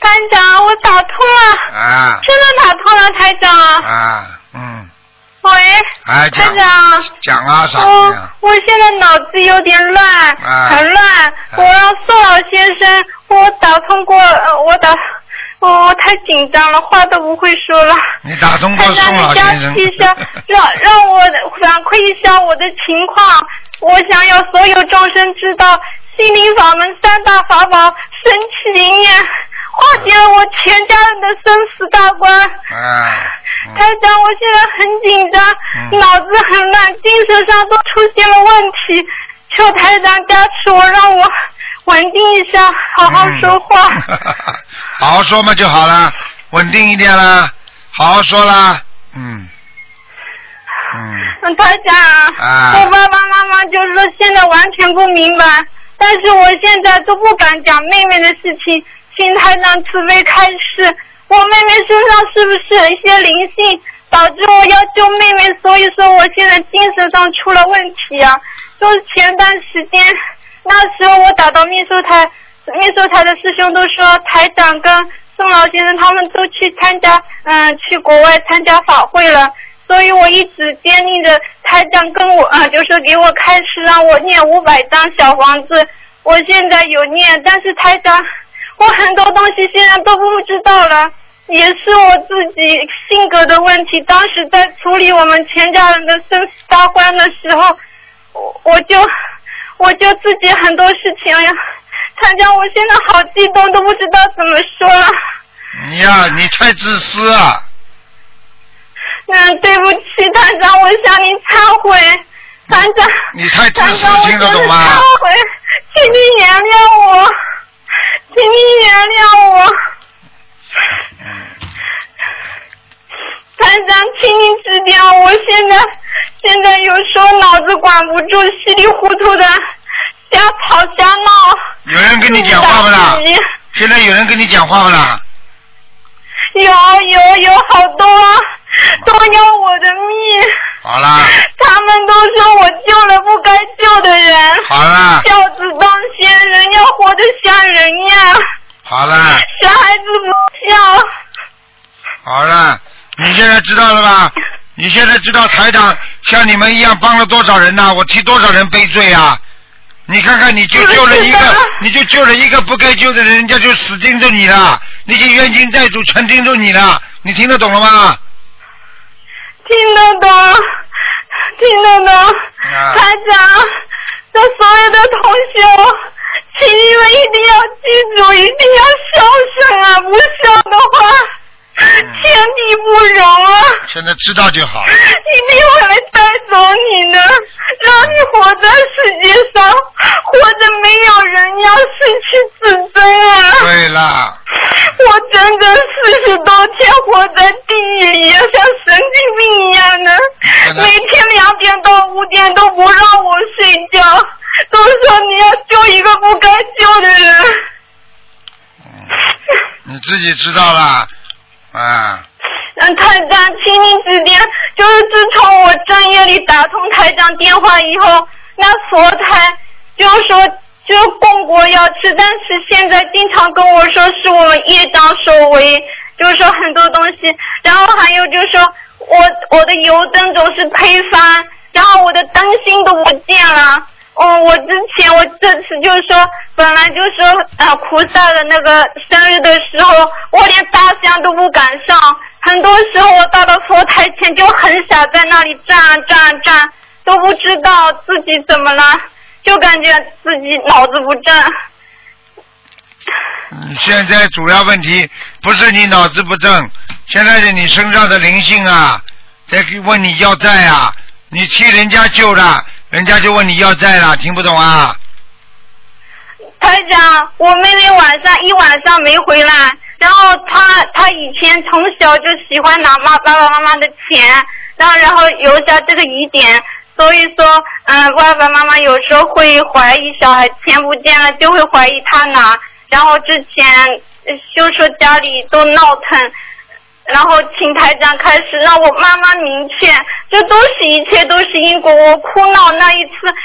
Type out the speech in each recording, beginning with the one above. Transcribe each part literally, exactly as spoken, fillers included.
台长，我打通了。 啊。 真的打通了，台长。 啊，嗯。 喂。 哎， 台长。 讲啊，啥我我现在脑子有点乱， 啊、 很乱。啊、我让宋老先生，我打通过，呃、我打。哦，我太紧张了，话都不会说了。 你打通过宋老先生。 一下，让让我反馈一下我的情况。我想要所有众生知道，心灵法门三大法宝神奇灵验，化解了我全家人的生死大关。 啊嗯、台长，我现在很紧张，嗯、脑子很乱，精神上都出现了问题。求台长加持我，让我稳定一下，好好说话。 嗯、好好说嘛就好了，稳定一点啦，好好说啦，嗯。 嗯，台长，啊、我爸爸妈妈就是说现在完全不明白，但是我现在都不敢讲妹妹的事情，请台长慈悲开示，我妹妹身上是不是有一些灵性导致我要救妹妹，所以说我现在精神上出了问题啊。就是前段时间，那时候我打到秘书台，秘书台的师兄都说台长跟宋老先生他们都去参加，嗯，去国外参加法会了。所以我一直坚定着台长跟我啊，就是给我开始让我念五百张小房子，我现在有念，但是台长，我很多东西现在都不知道了，也是我自己性格的问题。当时在处理我们全家人的生死大关的时候，我我就我就自己很多事情呀，台长，我现在好激动，都不知道怎么说了。 你呀，你太自私啊！ 嗯，对不起，团长，我向你忏悔，团长。 你太自私，听得懂吗？ 忏悔，请你原谅我，请你原谅我。团长，请你指点我，现在现在有时候脑子管不住，稀里糊涂的瞎吵瞎闹。 有人跟你讲话不啦？现在有人跟你讲话不啦？ 有有有好多。都要我的命。 好啦。 他们都说我救了不该救的人。 好啦。 孝子当先，人要活得像人呀。 好啦。 小孩子不孝。 好啦，你现在知道了吧？你现在知道台长像你们一样帮了多少人呐、啊？我替多少人背罪啊？你看看，你就救了一个，你就救了一个不该救的人，人家就死盯着你了，那些冤亲债主全盯着你了，你听得懂了吗？ 听得懂，听得懂， 啊、 台长，这所有的同学，请你们一定要记住，一定要孝顺啊！不孝的话，嗯、天地不容啊！ 现在知道就好。 一定会来带走你的，让你活在世界上，活着没有人要失去自尊啊！ 对了。 我整整四十多天活在地狱里，像神经病一样的，每天两点到五点都不让我睡觉，都说你要救一个不该救的人。 嗯、你自己知道了，啊。 嗯，台长，请你指点，就是自从我正月里打通台长电话以后，那佛台就是说。就供果要吃，但是现在经常跟我说是我们业障所为，就是说很多东西，然后还有就是说我我的油灯总是推翻，然后我的灯芯都不见了。哦，我之前我这次就是说本来就是说啊菩萨的那个生日的时候，我连大香都不敢上，很多时候我到了佛台前就很想在那里站站站，都不知道自己怎么了。就感觉自己脑子不正。 嗯，现在主要问题不是你脑子不正，现在是你身上的灵性啊，在问你要债啊，你替人家救了，人家就问你要债了，听不懂啊？ 台长，我妹妹晚上一晚上没回来，然后她她以前从小就喜欢拿妈爸爸妈妈的钱，然后然后留下这个疑点。所以说，嗯，爸爸妈妈有时候会怀疑小孩钱不见了，就会怀疑他拿。然后之前就说家里都闹腾，然后请台长开始让我妈妈明确，这都是一切都是因果。我哭闹那一次，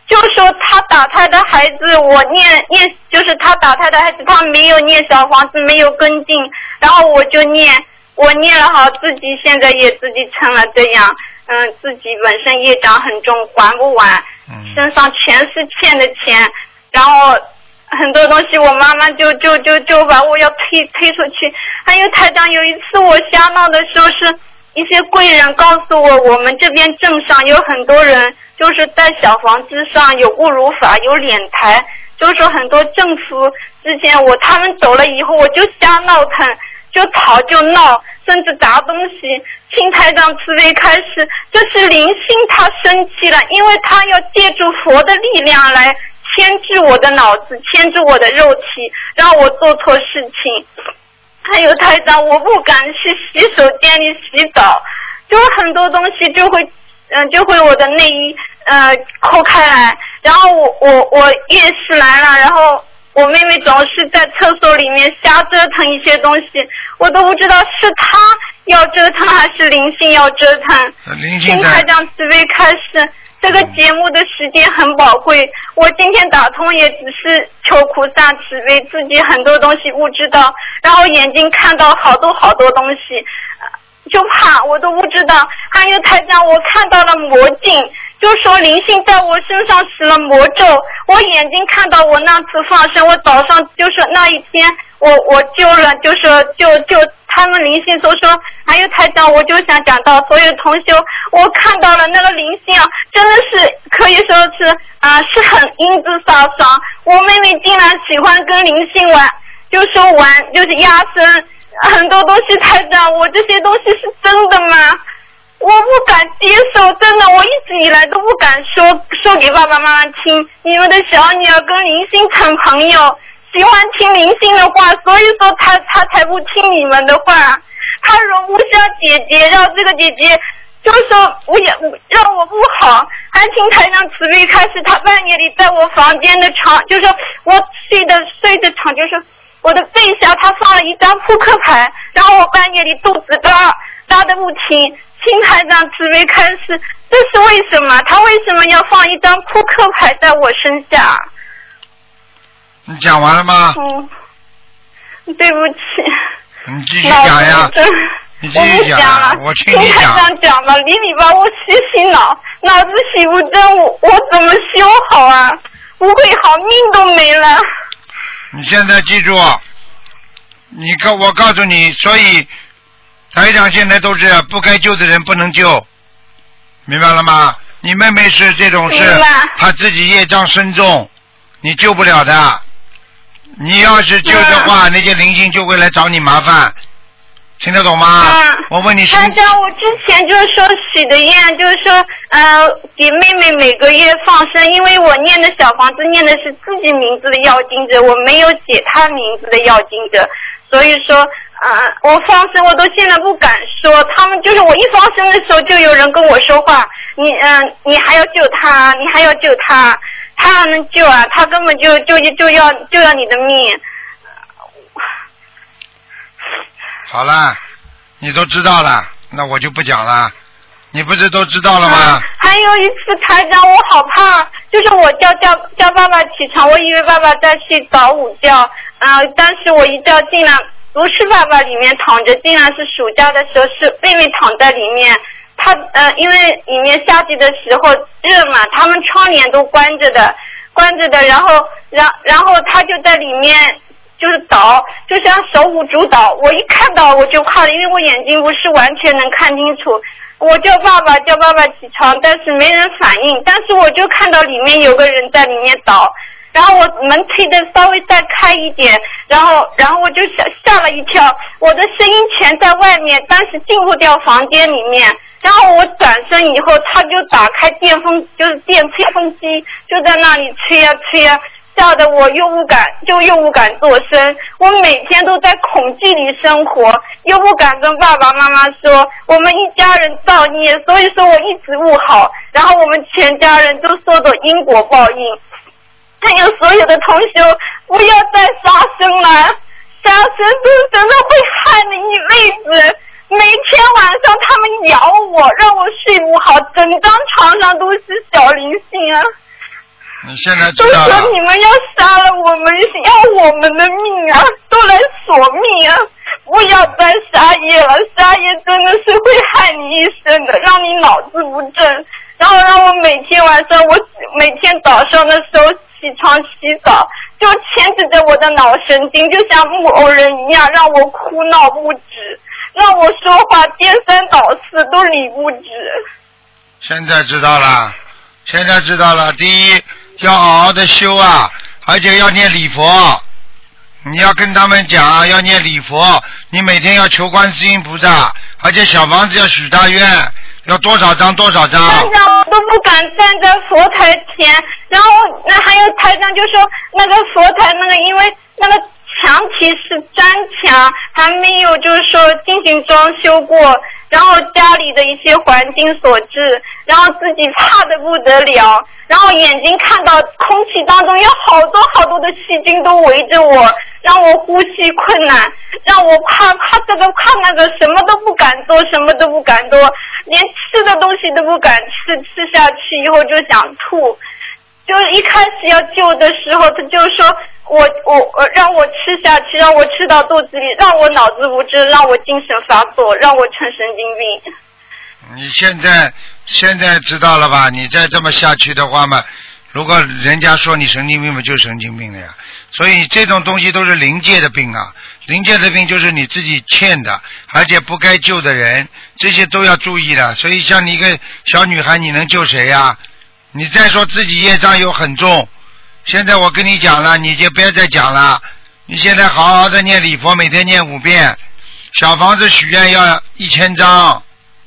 就说他打胎的孩子，我念念就是他打胎的孩子，他没有念小房子，没有跟进，然后我就念，我念了好，自己现在也自己成了这样，嗯，自己本身业障很重，还不完，身上全是欠的钱，然后很多东西我妈妈就就就就把我要推推出去。还有台长，有一次我瞎闹的时候，是一些贵人告诉我，我们这边镇上有很多人就是在小房子上有侮辱法，有敛财，就是说很多政府之前我他们走了以后，我就瞎闹腾，就吵就闹，甚至砸东西。请台长慈悲开示，这是灵性他生气了，因为他要借助佛的力量来牵制我的脑子，牵制我的肉体，让我做错事情。还有台长，我不敢去洗手间里洗澡，就很多东西就会嗯、呃，就会我的内衣呃抠开来，然后我我我月事来了，然后我妹妹总是在厕所里面瞎折腾一些东西，我都不知道是她要折腾还是灵性要折腾。请台长慈悲开示，这个节目的时间很宝贵，我今天打通也只是求菩萨慈悲，自己很多东西不知道，然后眼睛看到好多好多东西，就怕我都不知道。还有台长，我看到了魔镜，就说灵性在我身上使了魔咒，我眼睛看到我那次放生，我早上就是那一天我我救了，就说就就他们灵性都说。还有台长，我就想讲到所有同修，我看到了那个灵性啊，真的是可以说是啊、呃、是很英姿飒爽。我妹妹竟然喜欢跟灵性玩，就说玩就是压身，很多东西台长，我这些东西是真的吗？我不敢接受，真的，我一直以来都不敢说说给爸爸妈妈听。你们的小女儿跟灵性成朋友，喜欢听灵性的话，所以说她她才不听你们的话。她容不下姐姐，让这个姐姐就说我也让我不好，还请台上慈悲开始。她半夜里在我房间的床，就说我睡的睡的床，就是我的背下，她放了一张扑克牌，然后我半夜里肚子拉拉的不停。请台长慈悲开示，这是为什么？他为什么要放一张扑克牌在我身下？ 你讲完了吗？ 嗯，对不起。 你继续讲呀。你继续讲啊，我听你讲。 台长讲吧，你你把我洗洗脑，脑子洗不正，我我怎么修好啊？不会好，命都没了。 你现在记住，你告我告诉你，所以。台长现在都是不该救的人不能救，明白了吗？你妹妹是这种事，她自己业障深重，你救不了的。你要是救的话，那些灵性就会来找你麻烦，听得懂吗？ 嗯、 我问你， 台长，我之前就是说许的愿，就是说，呃，给妹妹每个月放生，因为我念的小房子念的是自己名字的要经者，我没有写她名字的要经者，所以说。啊、呃，我放生我都现在不敢说，他们就是我一放生的时候就有人跟我说话，你嗯、呃，你还要救他，你还要救他，他还能救啊？他根本就就就要就要你的命。 好了，你都知道了，那我就不讲了。你不是都知道了吗？ 啊、还有一次台长，我好怕，就是我叫叫叫爸爸起床，我以为爸爸在睡早午觉，啊、呃，但是我一觉进来。不是爸爸里面躺着，竟然是暑假的时候是妹妹躺在里面。她呃，因为里面夏季的时候热嘛，他们窗帘都关着的，关着的。然后，然然后她就在里面就是倒，就像手舞足蹈。我一看到我就怕了，因为我眼睛不是完全能看清楚。我叫爸爸叫爸爸起床，但是没人反应。但是我就看到里面有个人在里面倒。然后我门推的稍微再开一点，然后然后我就吓吓了一跳，我的声音全在外面，但是进不掉房间里面。然后我转身以后，他就打开电风，就是电吹风机，就在那里吹呀吹呀，吓得我又不敢，就又不敢做声。我每天都在恐惧里生活，又不敢跟爸爸妈妈说，我们一家人造孽，所以说我一直不好。然后我们全家人都受到因果报应。还有所有的同修，不要再杀生了，杀生是真的会害你一辈子。每天晚上他们咬我，让我睡不好，整张床上都是小灵性啊！ 你现在知都道了。 说你们要杀了我们，要我们的命啊，都来索命啊！不要再杀业了，杀业真的是会害你一生的，让你脑子不正，然后让我每天晚上，我每天早上的时候起床洗澡，就牵制着我的脑神经，就像木偶人一样，让我哭闹不止，让我说话颠三倒四都理不直。 现在知道了，现在知道了。第一，要好好的修啊，而且要念礼佛。你要跟他们讲，要念礼佛，你每天要求观世音菩萨，而且小房子要许大愿，要多少张多少张。 台长，我都不敢站在佛台前，然后那还有台长就说那个佛台那个，因为那个墙体是砖墙，还没有就是说进行装修过，然后家里的一些环境所致，然后自己怕得不得了，然后眼睛看到空气当中有好多好多的细菌都围着我，让我呼吸困难，让我怕怕这个怕那个，什么都不敢做，什么都不敢做，连吃的东西都不敢吃，吃下去以后就想吐。就一开始要救的时候，他就说我我我让我吃下去，让我吃到肚子里，让我脑子无知，让我精神发作，让我成神经病。 你现在现在知道了吧？你再这么下去的话嘛，如果人家说你神经病嘛，就神经病了呀。所以这种东西都是灵界的病啊，灵界的病就是你自己欠的，而且不该救的人，这些都要注意的。所以像你一个小女孩，你能救谁呀？你再说自己业障又很重，现在我跟你讲了，你就不要再讲了。你现在好好的念礼佛，每天念五遍，小房子许愿要一千张。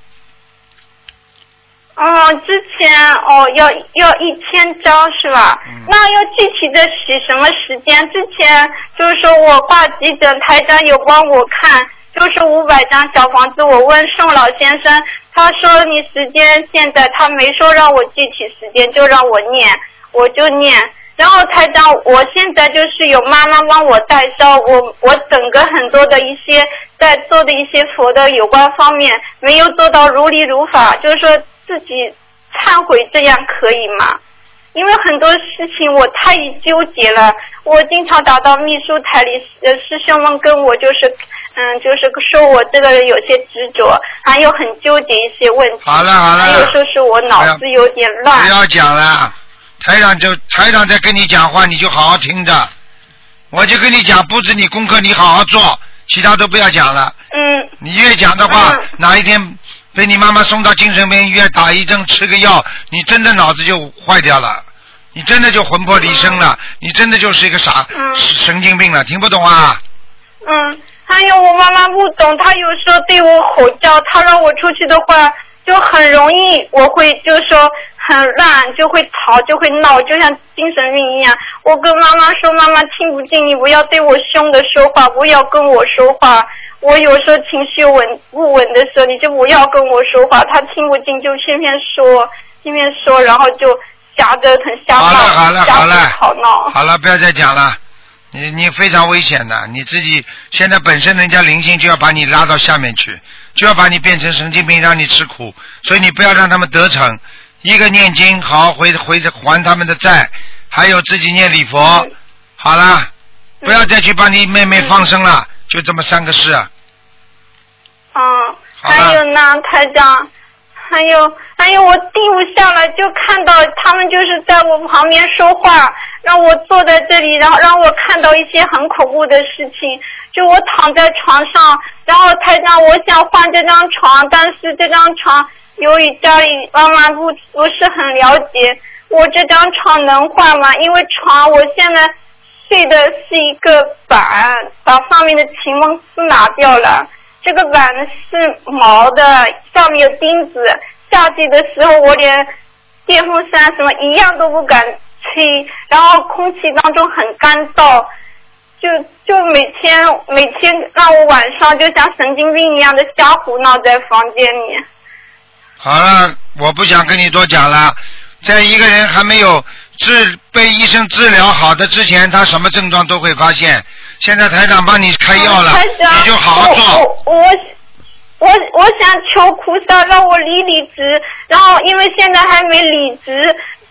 哦，之前哦要要一千张是吧？嗯、那要具体的许什么时间？之前就是说我挂急诊，台长有帮我看，就是五百张小房子。我问宋老先生，他说你时间现在他没说让我具体时间，就让我念，我就念。然后台长，我现在就是有妈妈帮我代烧，我我整个很多的一些在做的一些佛的有关方面没有做到如理如法，就是说自己忏悔，这样可以吗？因为很多事情我太纠结了，我经常打到秘书台里，呃，师兄们跟我就是，嗯，就是说我这个人有些执着，还有很纠结一些问题。 好了好了。 还有说是我脑子有点乱。 不要讲了，台长就台长在跟你讲话，你就好好听着。我就跟你讲，布置你功课，你好好做，其他都不要讲了。 嗯。 你越讲的话， 嗯、 哪一天被你妈妈送到精神病医院打一针吃个药，你真的脑子就坏掉了，你真的就魂魄离身了，你真的就是一个傻、嗯、神经病了，听不懂啊？ 嗯，还有我妈妈不懂，她有时候对我吼叫，她让我出去的话就很容易，我会就是说很乱，就会吵，就会闹，就像精神病一样。我跟妈妈说，妈妈听不进，你不要对我凶的说话，不要跟我说话。我有时候情绪稳不稳的时候，你就不要跟我说话。她听不进，就偏偏说，偏偏说，然后就瞎折腾、瞎闹、 好了好了瞎吵闹。 好了，不要再讲了。你你非常危险的，你自己现在本身人家灵性就要把你拉到下面去，就要把你变成神经病，让你吃苦，所以你不要让他们得逞。一个念经，好好回回还他们的债，还有自己念礼佛。嗯、好了，不要再去帮你妹妹放生了，嗯、就这么三个事。 嗯，还有呢，台长。还有还有，我定不下来，就看到他们就是在我旁边说话，让我坐在这里，然后让我看到一些很恐怖的事情。就我躺在床上，然后台长，我想换这张床，但是这张床由于家里妈妈不不是很了解，我这张床能换吗？因为床我现在睡的是一个板，把上面的琴梦丝拿掉了。这个板是毛的，上面有钉子。夏季的时候，我连电风扇什么一样都不敢吹，然后空气当中很干燥，就就每天每天让我晚上就像神经病一样的瞎胡闹在房间里。 好了，我不想跟你多讲了。在一个人还没有治被医生治疗好的之前，他什么症状都会发现。现在台长帮你开药了，你就好好做。 我我我我想求菩萨让我理理直，然后因为现在还没理直，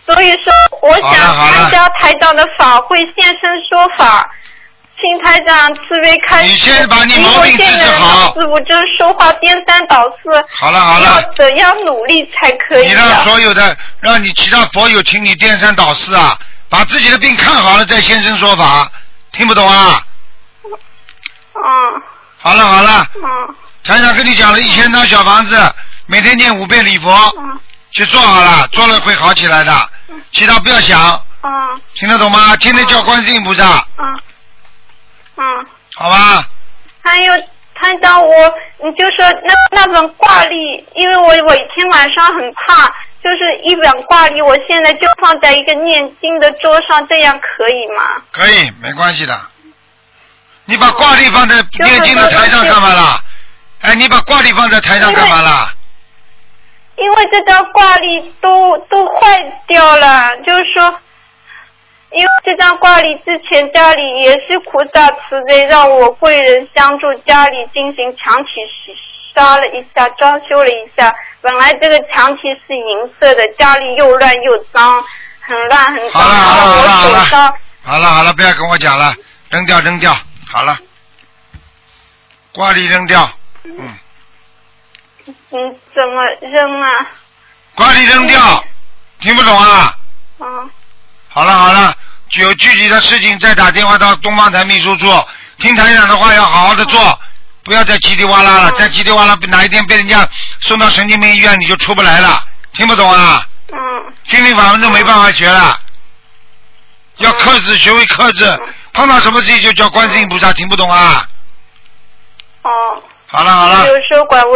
所以说我想参加台长的法会，现身说法，请台长慈悲开示。 你先把你毛病治治好。 师父就是说话颠三倒四。 好了好了。 要怎样努力才可以？ 你让所有的，让你其他佛友请你颠三倒四啊，把自己的病看好了再现身说法，听不懂啊？ 嗯。 好了好了。 嗯。 台长跟你讲了一千张小房子，每天念五遍礼佛， 嗯， 去做好了，做了会好起来的，嗯，其他不要想。 嗯。 听得懂吗？天天叫观世音菩萨。 嗯。嗯。 好吧。 还有台长，我你就说那那本挂历，因为我我以前晚上很怕，就是一本挂历，我现在就放在一个念经的桌上，这样可以吗？ 可以，没关系的。你把挂历放在念经的台上干嘛啦？哎，你把挂历放在台上干嘛啦？ 因为这张挂历都都坏掉了，就是说，因为这张挂历之前家里也是菩萨慈悲，让我贵人相助，家里进行墙体刷了一下，装修了一下。本来这个墙体是银色的，家里又乱又脏，很乱很脏。 好了好了好了好了， 好了好了，不要跟我讲了，扔掉扔掉，好了，挂历扔掉。嗯， 嗯，怎么扔啊？ 挂历扔掉，嗯，听不懂啊？ 嗯。 好了好了，有具体的事情再打电话到东方台秘书处，听台长的话要好好的做，嗯，不要再叽里哇啦了，嗯，再叽里哇啦，哪一天被人家送到神经病医院你就出不来了，听不懂啊？ 嗯。 心理法门都没办法学了，嗯，要克制，学会克制，嗯，碰到什么事情就叫观世音菩萨，听不懂啊？ 哦。 好了好了。 有时候管我